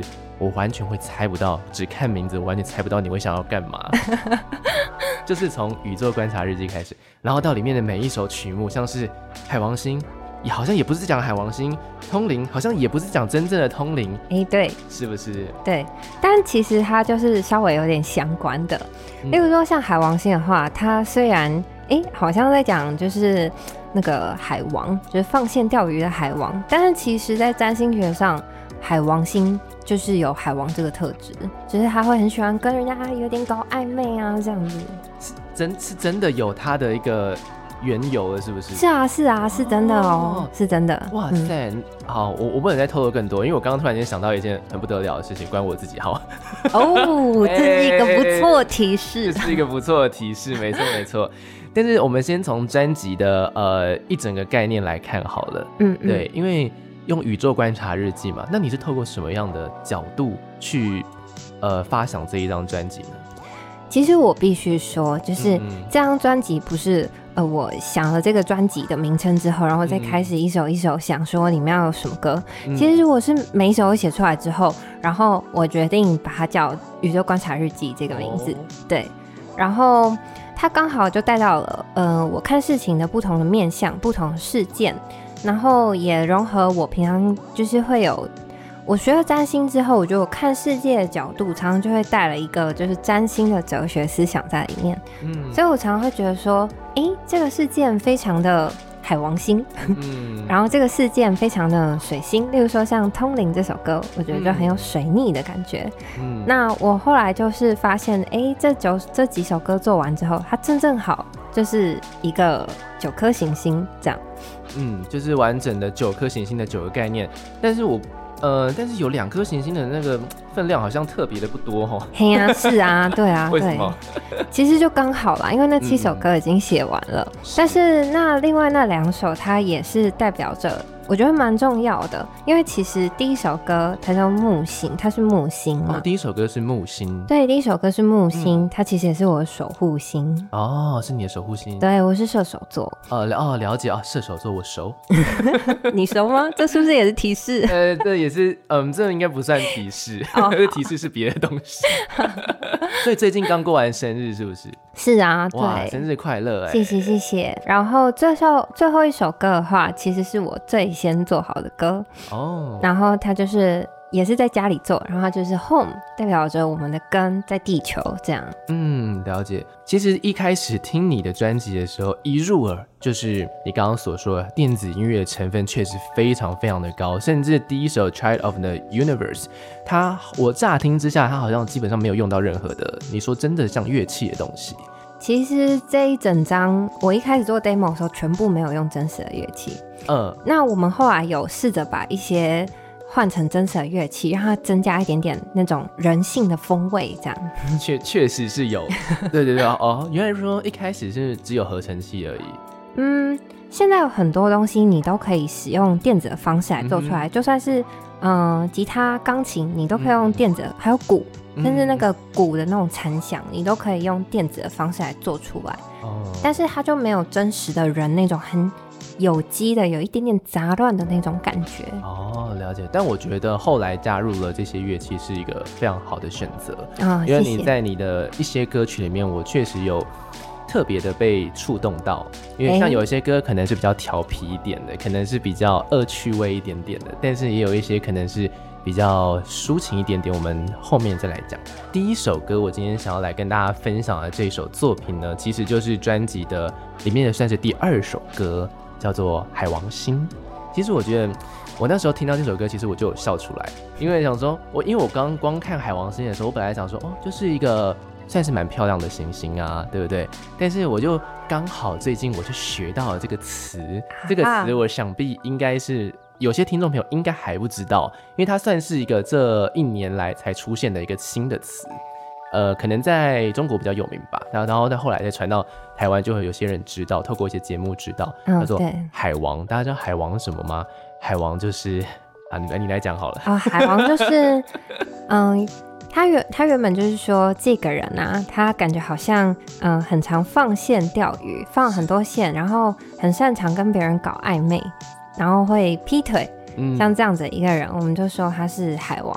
Speaker 1: 我完全会猜不到，只看名字我完全猜不到你会想要干嘛。就是从宇宙观察日记开始，然后到里面的每一首曲目，像是海王星好像也不是讲海王星，通灵好像也不是讲真正的通灵，
Speaker 2: 对，
Speaker 1: 是不是？
Speaker 2: 对，但其实它就是稍微有点相关的。例如说像海王星的话，它虽然好像在讲就是那个海王，就是放线钓鱼的海王，但是其实在占星学上，海王星就是有海王这个特质，就是他会很喜欢跟人家有点搞暧昧啊，这样子。
Speaker 1: 是真的有他的一个缘由了，是不是？
Speaker 2: 是啊，是真的哦，是真的。
Speaker 1: 哇塞，好，我不能再透露更多，因为我刚刚突然间想到一件很不得了的事情，关我自己好。
Speaker 2: 哦，这是一个不错提示，
Speaker 1: 这是一个不错的提示，没错没错。但是我们先从专辑的一整个概念来看好了，对，因为用宇宙观察日记嘛，那你是透过什么样的角度去发想这一张专辑呢？
Speaker 2: 其实我必须说，就是这张专辑不是我想了这个专辑的名称之后，然后再开始一首一首想说里面要有什么歌。其实我是每一首都写出来之后，然后我决定把它叫宇宙观察日记这个名字，对，然后它刚好就带到了我看事情的不同的面向、不同的事件，然后也融合我平常就是会有。我学了占星之后，我觉得我看世界的角度常常就会带了一个就是占星的哲学思想在里面，所以我常常会觉得说，这个事件非常的海王星，然后这个事件非常的水星，例如说像《通灵》这首歌，我觉得就很有水逆的感觉。那我后来就是发现，这几首歌做完之后，它正好就是一个9颗行星这样。
Speaker 1: 就是完整的9颗行星的9个概念，但是有2颗行星的那个分量好像特别的不多齁。
Speaker 2: 嘿呀，是啊，对啊，
Speaker 1: 为什么？
Speaker 2: 其实就刚好啦，因为那7首歌已经写完了，但是那另外那2首它也是代表着。我觉得蛮重要的，因为其实第一首歌它叫木星，它是木星嘛。
Speaker 1: 第一首歌是木星。
Speaker 2: 对，第一首歌是木星，它其实也是我的守护星。
Speaker 1: 是你的守护星。
Speaker 2: 对，我是射手座。
Speaker 1: 了解啊，射手座我熟。
Speaker 2: 你熟吗？这是不是也是提示？
Speaker 1: 这也是，这应该不算提示，提示是别的东西。所以最近刚过完生日，是不是？
Speaker 2: 是啊，
Speaker 1: 哇，
Speaker 2: 对，
Speaker 1: 生日快乐！
Speaker 2: 谢谢。然后最后一首歌的话，其实是我最先做好的歌然后它就是也是在家里做，然后它就是 home， 代表着我们的根在地球这样。
Speaker 1: 了解。其实一开始听你的专辑的时候，一入耳就是你刚刚所说的电子音乐的成分确实非常非常的高，甚至第一首 Child of the Universe， 我乍听之下，它好像基本上没有用到任何的你说真的像乐器的东西。
Speaker 2: 其实这一整张我一开始做 demo 的时候全部没有用真实的乐器，那我们后来有试着把一些换成真实的乐器，让它增加一点点那种人性的风味这样。
Speaker 1: 确实是有。对原来说一开始是只有合成器而已。
Speaker 2: 现在有很多东西你都可以使用电子的方式来做出来，就算是吉他、钢琴你都可以用电子还有鼓，甚至那个鼓的那种残响你都可以用电子的方式来做出来。但是它就没有真实的人那种很有机的有一点点杂乱的那种感觉。
Speaker 1: 了解。但我觉得后来加入了这些乐器是一个非常好的选择。因为你在你的一些歌曲里面，我确实有特别的被触动到，因为像有一些歌可能是比较调皮一点的，可能是比较恶趣味一点点的，但是也有一些可能是比较抒情一点点，我们后面再来讲。第一首歌我今天想要来跟大家分享的这首作品呢，其实就是专辑的里面的算是第2首歌，叫做海王星。其实我觉得我那时候听到这首歌，其实我就有笑出来，因为想说因为我刚光看海王星的时候，我本来想说就是一个算是蛮漂亮的行星啊，对不对？但是我就刚好最近我就学到了这个词，这个词我想必应该是有些听众朋友应该还不知道，因为它算是一个这1年来才出现的一个新的词。可能在中国比较有名吧，然后后来再传到台湾，就会有些人知道，透过一些节目知道，叫做海王。大家知道海王是什么吗？海王就是你来讲好了。
Speaker 2: 海王就是他原本就是说这个人啊，他感觉好像很常放线钓鱼，放很多线，然后很擅长跟别人搞暧昧，然后会劈腿，像这样子一个人，我们就说他是海王。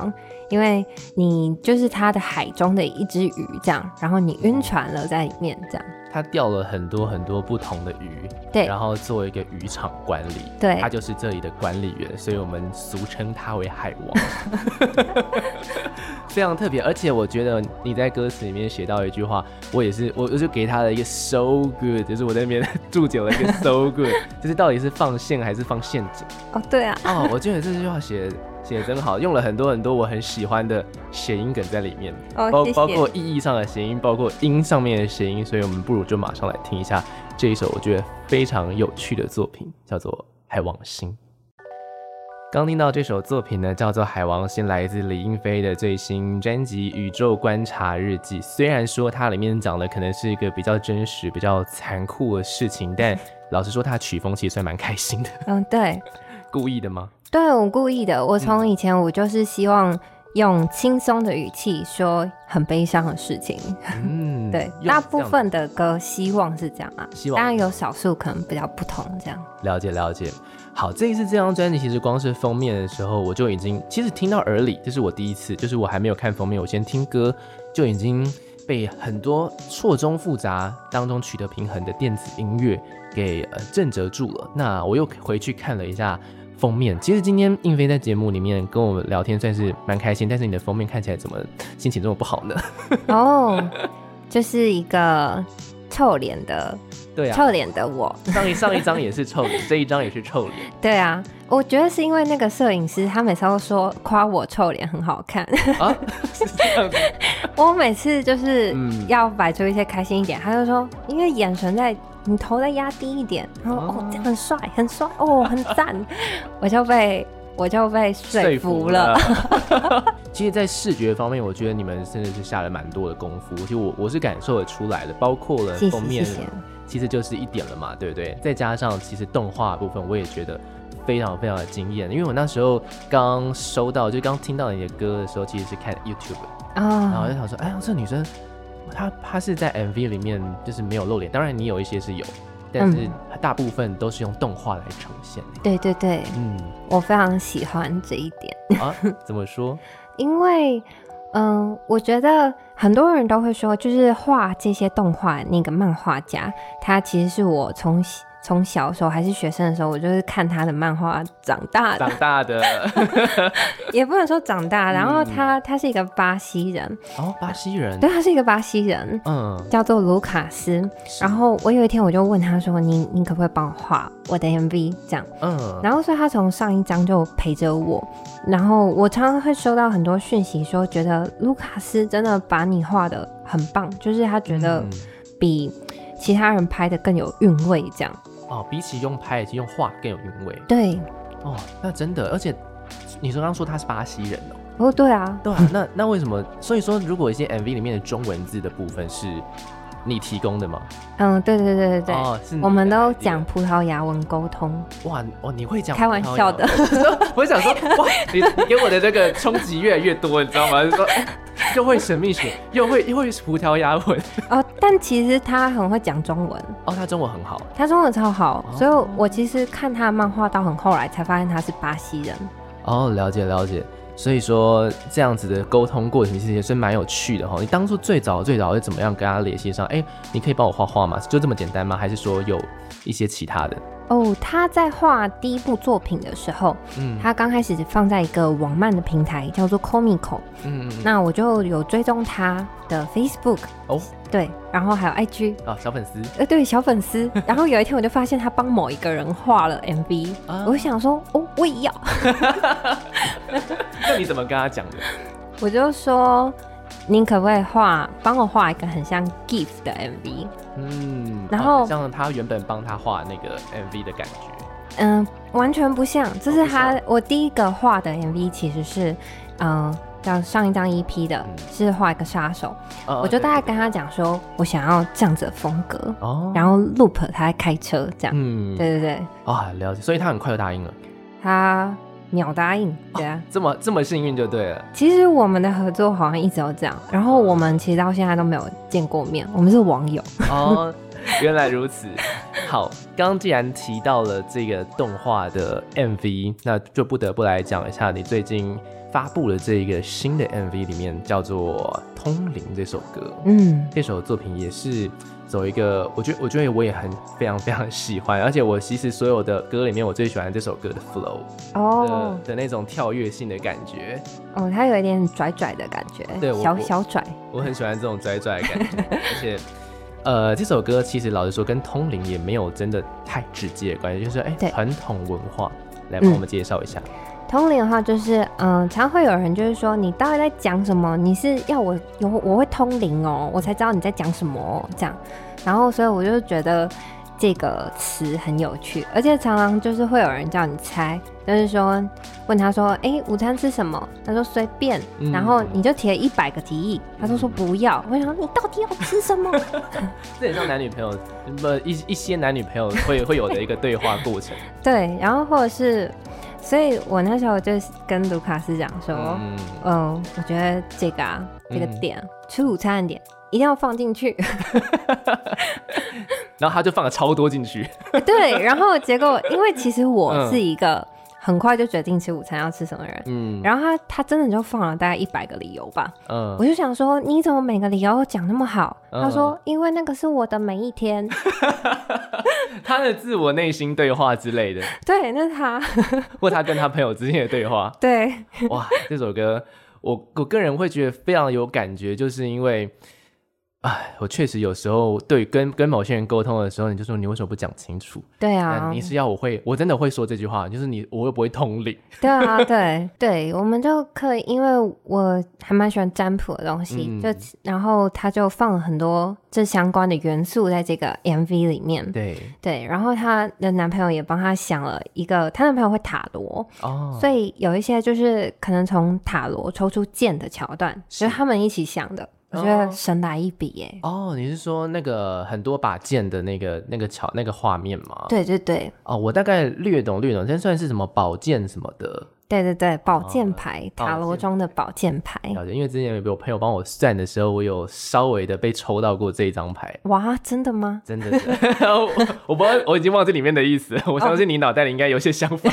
Speaker 2: 因为你就是它的海中的一只鱼这样，然后你晕船了在里面这样。
Speaker 1: 他钓了很多很多不同的鱼，
Speaker 2: 对，
Speaker 1: 然后做一个渔场管理，
Speaker 2: 对，
Speaker 1: 他就是这里的管理员，所以我们俗称他为海王。非常特别，而且我觉得你在歌词里面写到一句话，我就给他了一个 so good， 就是我在那边注解了一个 so good， 就是到底是放线还是放陷阱？
Speaker 2: 哦，对啊，
Speaker 1: 哦，我觉得这句话写得真好，用了很多很多我很喜欢的谐音梗在里面，包括意义上的谐音，包括音上面的谐音，所以我们不如就马上来听一下这一首我觉得非常有趣的作品，叫做《海王星》。刚听到这首作品呢，叫做《海王星》，来自李英菲的最新专辑《宇宙观察日记》。虽然说它里面讲的可能是一个比较真实、比较残酷的事情，但老实说，它曲风其实算蛮开心的。
Speaker 2: 对，
Speaker 1: 故意的吗？
Speaker 2: 对，我故意的。我从以前我就是希望用轻松的语气说很悲伤的事情。对，大部分的歌希望是这样啊，当然有少数可能比较不同这样。了
Speaker 1: 解。好，这一次这张专辑其实光是封面的时候，我就已经其实听到耳里，这是我第一次，就是我还没有看封面，我先听歌就已经被很多错综复杂当中取得平衡的电子音乐给震慑住了。那我又回去看了一下封面，其实今天映菲在节目里面跟我们聊天算是蛮开心，但是你的封面看起来怎么心情这么不好呢？
Speaker 2: 就是一个臭脸的。
Speaker 1: 对啊，
Speaker 2: 臭脸的我，
Speaker 1: 上一张也是臭脸，这一张也是臭脸。
Speaker 2: 对啊，我觉得是因为那个摄影师他每次都说夸我臭脸很好看啊，是这样子。我每次就是要摆出一些开心一点，他就说因为眼神在你头再压低一点，然后这样很帅很帅哦，很赞，我就被说服了。
Speaker 1: 其实，在视觉方面，我觉得你们真的是下了蛮多的功夫，就我是感受得出来的，包括了封面。谢谢。其实就是一点了嘛，对不对？再加上其实动画部分，我也觉得非常非常的惊艳。因为我那时候刚收到，就刚听到你的歌的时候，其实是看 YouTube，然后我就想说，哎呀，这女生她是在 MV 里面就是没有露脸，当然你有一些是有，但是大部分都是用动画来呈现。
Speaker 2: 对，我非常喜欢这一点
Speaker 1: 啊。怎么说？
Speaker 2: 因为我觉得很多人都会说，就是画这些动画那个漫画家，他其实是我从小的时候还是学生的时候，我就是看他的漫画长大的，也不能说长大。然后他是一个巴西人，
Speaker 1: 巴西人，
Speaker 2: 对，他是一个巴西人，叫做卢卡斯。然后我有一天我就问他说，你可不可以帮我画我的 MV 这样？然后所以他从上一张就陪着我，然后我常常会收到很多讯息说，觉得卢卡斯真的把你画得很棒，就是他觉得比其他人拍的更有韵味这样。
Speaker 1: 比起用拍，其实用画更有韵味。
Speaker 2: 对，
Speaker 1: 那真的，而且你刚刚说他是巴西人
Speaker 2: 对啊，
Speaker 1: 那为什么？所以说，如果一些 MV 里面的中文字的部分是你提供的吗？
Speaker 2: 对，我们都讲葡萄牙文沟通。
Speaker 1: 哇，你会讲？
Speaker 2: 开玩笑的。
Speaker 1: 我想说，哇，你给我的这个冲击越来越多，你知道吗？就说又会神秘学，又会葡萄牙文。
Speaker 2: 但其实他很会讲中文。
Speaker 1: 他中文很好。
Speaker 2: 他中文超好，所以我其实看他的漫画到很后来才发现他是巴西人。了
Speaker 1: 解。所以说这样子的沟通过程其实也是蛮有趣的。你当初最早是怎么样跟他联系上？你可以帮我画画吗？就这么简单吗？还是说有一些其他的？
Speaker 2: 他在画第一部作品的时候，他刚开始放在一个网漫的平台叫做 Comico，那我就有追踪他的 Facebook，对，然后还有 IG，
Speaker 1: 小粉丝，
Speaker 2: 对，小粉丝。然后有一天我就发现他帮某一个人画了 MV，我就想说，我也要。
Speaker 1: 那你怎么跟他讲的？
Speaker 2: 我就说，您可不可以帮我画一个很像 GIF 的 MV？然后
Speaker 1: 像他原本帮他画那个 MV 的感觉，
Speaker 2: 完全不像。这是我第一个画的 MV，其实是叫上一张 EP 的，是画一个杀手。我就大概跟他讲说，我想要这样子的风格，然后 loop 他在开车这样。对。
Speaker 1: 了解。所以他很快就答应了。
Speaker 2: 他秒答应，对啊，
Speaker 1: 这么幸运就对了。
Speaker 2: 其实我们的合作好像一直都这样，然后我们其实到现在都没有见过面，我们是网友。
Speaker 1: 原来如此。 好，刚刚既然提到了这个动画的 MV， 那就不得不来讲一下你最近发布了这个新的 MV， 里面叫做《通灵》这首歌。这首作品也是走一个，我觉得我也非常非常喜欢，而且我其实所有的歌里面，我最喜欢这首歌的 flow 的那种跳跃性的感觉。
Speaker 2: 它有一点拽拽的感觉，对，小拽。
Speaker 1: 我很喜欢这种拽拽的感觉，而且。这首歌其实老实说跟通灵也没有真的太直接的关系，就是传统文化，来帮我们介绍一下。
Speaker 2: 通灵的话就是，常会有人就是说你到底在讲什么？你是要我会通灵哦，我才知道你在讲什么哦，这样。然后所以我就觉得这个词很有趣，而且常常就是会有人叫你猜，就是说问他说，午餐吃什么？他说随便，然后你就提了100个提议，他都说不要。我想你到底要吃什么？
Speaker 1: 这很像男女朋友，一些男女朋友会有的一个对话过程。
Speaker 2: 对，然后或者是。所以我那时候就跟卢卡斯讲说，我觉得这个点，吃午餐的点一定要放进去。
Speaker 1: 然后他就放了超多进去。
Speaker 2: 对，然后结果因为其实我是一个很快就决定吃午餐要吃什么人，然后他真的就放了大概100个理由吧，我就想说你怎么每个理由都讲那么好？他说因为那个是我的每一天。
Speaker 1: 他的自我内心对话之类的，
Speaker 2: 对，那是他，
Speaker 1: 或他跟他朋友之间的对话。
Speaker 2: 对，
Speaker 1: 哇，这首歌我个人会觉得非常有感觉，就是因为我确实有时候对跟某些人沟通的时候，你就说你为什么不讲清楚？
Speaker 2: 对啊，
Speaker 1: 你是要我真的会说这句话，就是我又不会通灵。
Speaker 2: 对啊，对，我们就可以，因为我还蛮喜欢占卜的东西，然后他就放了很多这相关的元素在这个 MV 里面。对，然后她的男朋友也帮她想了一个，她男朋友会塔罗，所以有一些就是可能从塔罗抽出剑的桥段，就是他们一起想的。我觉得神来一笔耶！
Speaker 1: 你是说那个很多把剑的那个画面吗？
Speaker 2: 对。
Speaker 1: 我大概略懂，这算是什么宝剑什么的？
Speaker 2: 对，宝剑牌，塔罗中的宝剑牌。
Speaker 1: 因为之前有朋友帮我算的时候，我有稍微的被抽到过这一张牌。
Speaker 2: 哇，真的吗？
Speaker 1: 真的是。我不知道，我已经忘记里面的意思了。我相信你脑袋里应该有些想法。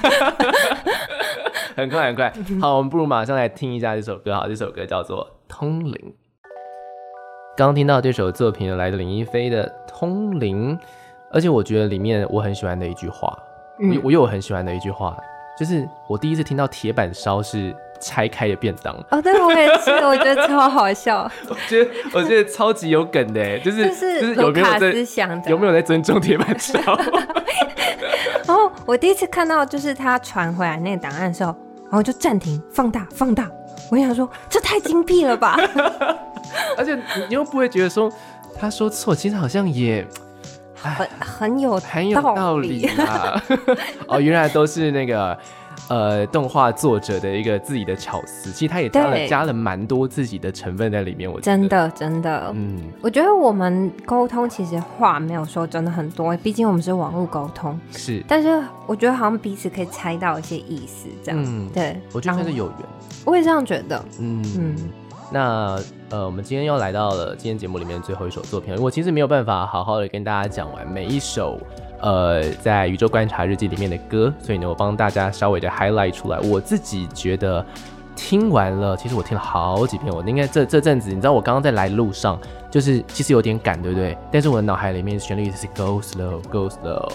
Speaker 1: 很快。好，我们不如马上来听一下这首歌。好，这首歌叫做《通灵》。刚听到这首作品来自林一菲的《通灵》，而且我觉得里面我很喜欢的一句话，我又有很喜欢的一句话，就是我第一次听到铁板烧是拆开的便当。
Speaker 2: 对，我也是，我觉得超好笑。
Speaker 1: 我觉得超级有梗的，就是
Speaker 2: 卢卡斯想的，
Speaker 1: 有没有在尊重铁板烧？
Speaker 2: 然后我第一次看到就是他传回来那个档案的时候，然后就暂停，放大。我想说，这太精辟了吧！
Speaker 1: 而且你又不会觉得说他说错，其实好像也
Speaker 2: 很有
Speaker 1: 道理啊。原来都是那个动画作者的一个自己的巧思，其实他也加了蛮多自己的成分在里面。我觉得
Speaker 2: 真的，我觉得我们沟通其实话没有说真的很多，毕竟我们是网络沟通，
Speaker 1: 是，
Speaker 2: 但是我觉得好像彼此可以猜到一些意思，这样，对，
Speaker 1: 我觉得是有缘，
Speaker 2: 我也这样觉得，
Speaker 1: 那我们今天又来到了今天节目里面最后一首作品，我其实没有办法好好的跟大家讲完每一首在宇宙观察日记里面的歌，所以呢我帮大家稍微的 highlight 出来。我自己觉得听完了，其实我听了好几遍，我应该这阵子，你知道我刚刚在来的路上就是其实有点赶，对不对？但是我的脑海里面旋律是 go slow go slow。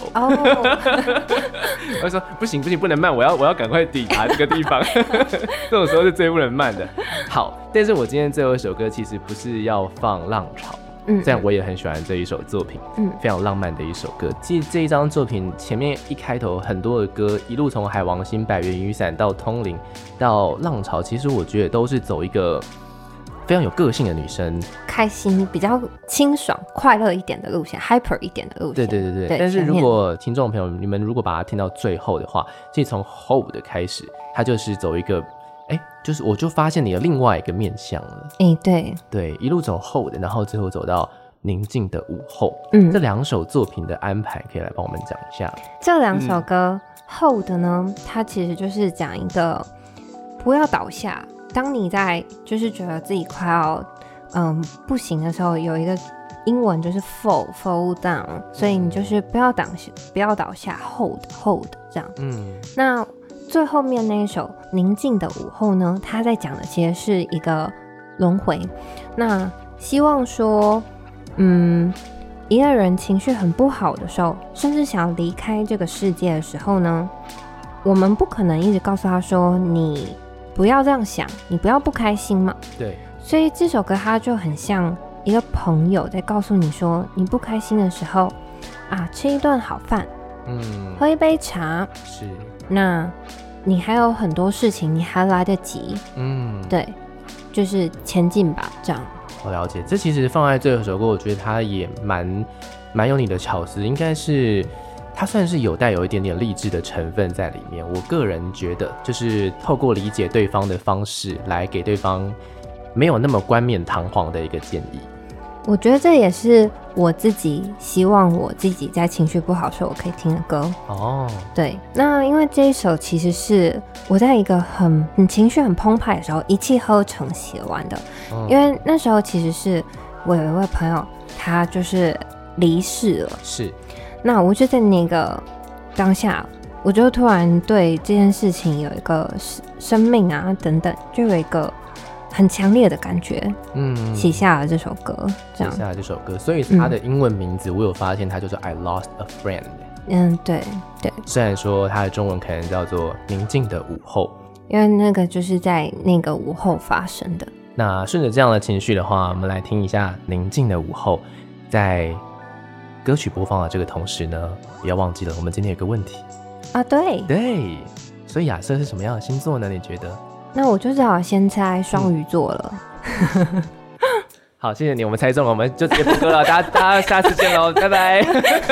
Speaker 1: 我说不行，不能慢，我要赶快抵达这个地方。这种时候是最不能慢的。好，但是我今天最后一首歌其实不是要放浪潮，虽然我也很喜欢这一首作品，非常浪漫的一首歌。其实这一张作品前面一开头很多的歌，一路从海王星、百元雨伞到通灵到浪潮，其实我觉得都是走一个非常有个性的女生，
Speaker 2: 开心、比较清爽、快乐一点的路线 ，hyper 一点的路线。
Speaker 1: 对。但是如果听众朋友你们如果把它听到最后的话，其实从 Hold 的开始，它就是走一个，就是我就发现你的另外一个面向了。对，一路走 Hold， 然后最后走到宁静的午后。这两首作品的安排可以来帮我们讲一下。
Speaker 2: 这两首歌 Hold 呢，它其实就是讲一个不要倒下。当你在就是觉得自己快要不行的时候，有一个英文就是 fall down， 所以你就是不要倒下 hold 这样。那最后面那一首宁静的午后呢，他在讲的其实是一个轮回。那希望说一个人情绪很不好的时候，甚至想要离开这个世界的时候呢，我们不可能一直告诉他说你不要这样想，你不要不开心嘛。
Speaker 1: 对，
Speaker 2: 所以这首歌它就很像一个朋友在告诉你说，你不开心的时候啊，吃一顿好饭，喝一杯茶，
Speaker 1: 是，
Speaker 2: 那你还有很多事情你还来得及，对，就是前进吧，这样。
Speaker 1: 我了解，这其实放在这首歌，我觉得它也蛮有你的巧思，应该是它算是有带有一点点励志的成分在里面。我个人觉得，就是透过理解对方的方式来给对方没有那么冠冕堂皇的一个建议。
Speaker 2: 我觉得这也是我自己希望我自己在情绪不好的时候我可以听的歌。对，那因为这一首其实是我在一个很情绪很澎湃的时候一气呵成写完的。因为那时候其实是我有一位朋友，他就是离世了。
Speaker 1: 是，
Speaker 2: 那我就在那个当下，我就突然对这件事情有一个生命啊等等，就有一个很强烈的感觉，写下了这首歌，这样
Speaker 1: 写下了这首歌，所以它的英文名字我有发现，它就是 I Lost a Friend。
Speaker 2: 对。
Speaker 1: 虽然说它的中文可能叫做宁静的午后，
Speaker 2: 因为那个就是在那个午后发生的。
Speaker 1: 那顺着这样的情绪的话，我们来听一下宁静的午后。在歌曲播放的这个同时呢，不要忘记了我们今天有个问题
Speaker 2: 啊，对，
Speaker 1: 所以亚瑟是什么样的星座呢？你觉得？
Speaker 2: 那我就只好先猜双鱼座了。
Speaker 1: 好，谢谢你，我们猜中了，我们就直接播歌了，大家下次见喽，拜拜。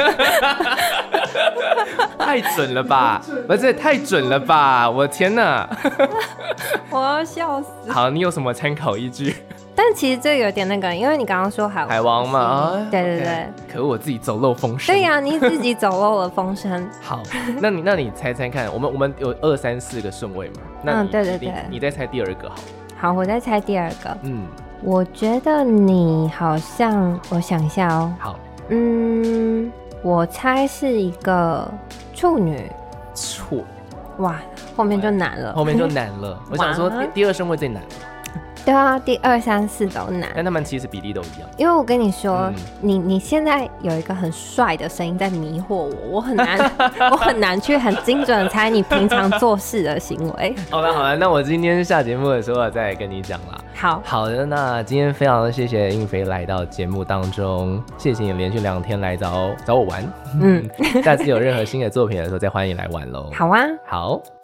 Speaker 1: 太准了吧？不是太准了吧？我的天哪！
Speaker 2: 我要笑死。
Speaker 1: 好，你有什么参考依据？
Speaker 2: 但其实这有点那个，因为你刚刚说海王
Speaker 1: 嘛，
Speaker 2: 对，
Speaker 1: 可我自己走漏风声。
Speaker 2: 对呀，你自己走漏了风声。
Speaker 1: 好，那你猜猜看，我们有2、3、4个顺位嘛？那
Speaker 2: 对，
Speaker 1: 你再猜第二个好。
Speaker 2: 好，我再猜第二个。我觉得你好像，我想一下哦。
Speaker 1: 好，
Speaker 2: 我猜是一个处女。
Speaker 1: 错。
Speaker 2: 哇，后面就难了。
Speaker 1: 我想说第二顺位最难。
Speaker 2: 对啊，第2、3、4都难，
Speaker 1: 但他们其实比例都一样。
Speaker 2: 因为我跟你说，你现在有一个很帅的声音在迷惑我，我很难去很精准的猜你平常做事的行为。
Speaker 1: 好了，那我今天下节目的时候再跟你讲啦。好的，那今天非常谢谢映菲来到节目当中，谢谢你连续2天来找我玩。下次有任何新的作品的时候再欢迎来玩咯。
Speaker 2: 好啊，
Speaker 1: 好。